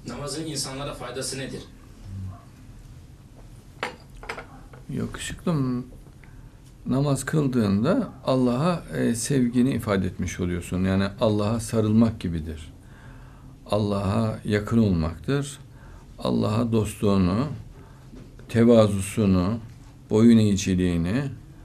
Namazın insanlara faydası nedir? Yakışıklım, namaz kıldığında Allah'a sevgini ifade etmiş oluyorsun. Yani Allah'a sarılmak gibidir. Allah'a yakın olmaktır. Allah'a dostluğunu, tevazusunu, boyun eğiciliğini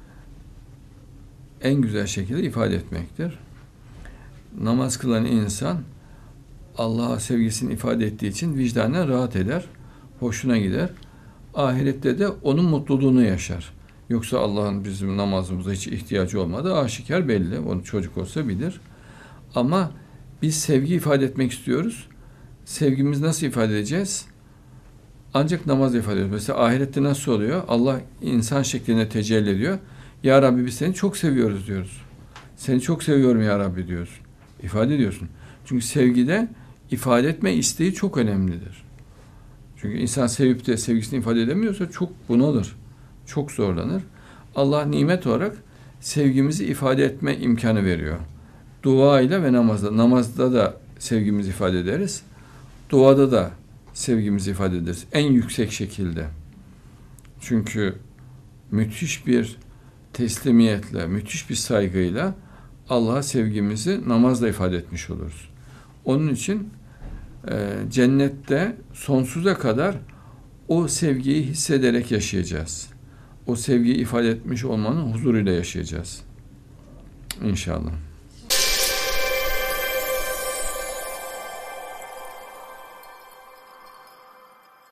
en güzel şekilde ifade etmektir. Namaz kılan insan Allah'a sevgisini ifade ettiği için vicdanen rahat eder, hoşuna gider. Ahirette de onun mutluluğunu yaşar. Yoksa Allah'ın bizim namazımıza hiç ihtiyacı olmadığı aşikar belli. Onu çocuk olsa bilir. Ama biz sevgi ifade etmek istiyoruz. Sevgimizi nasıl ifade edeceğiz? Ancak namaz ifade ediyoruz. Mesela ahirette nasıl oluyor? Allah insan şeklinde tecelli ediyor. Ya Rabbi biz seni çok seviyoruz diyoruz. Seni çok seviyorum ya Rabbi diyorsun. İfade ediyorsun. Çünkü sevgide ifade etme isteği çok önemlidir. Çünkü insan sevip de sevgisini ifade edemiyorsa çok bunalır. Çok zorlanır. Allah nimet olarak sevgimizi ifade etme imkanı veriyor. Dua ile ve namazda. Namazda da sevgimizi ifade ederiz. Duada da sevgimizi ifade ederiz. En yüksek şekilde. Çünkü müthiş bir teslimiyetle, müthiş bir saygıyla Allah'a sevgimizi namazla ifade etmiş oluruz. Onun için cennette sonsuza kadar o sevgiyi hissederek yaşayacağız. O sevgiyi ifade etmiş olmanın huzuruyla yaşayacağız. İnşallah.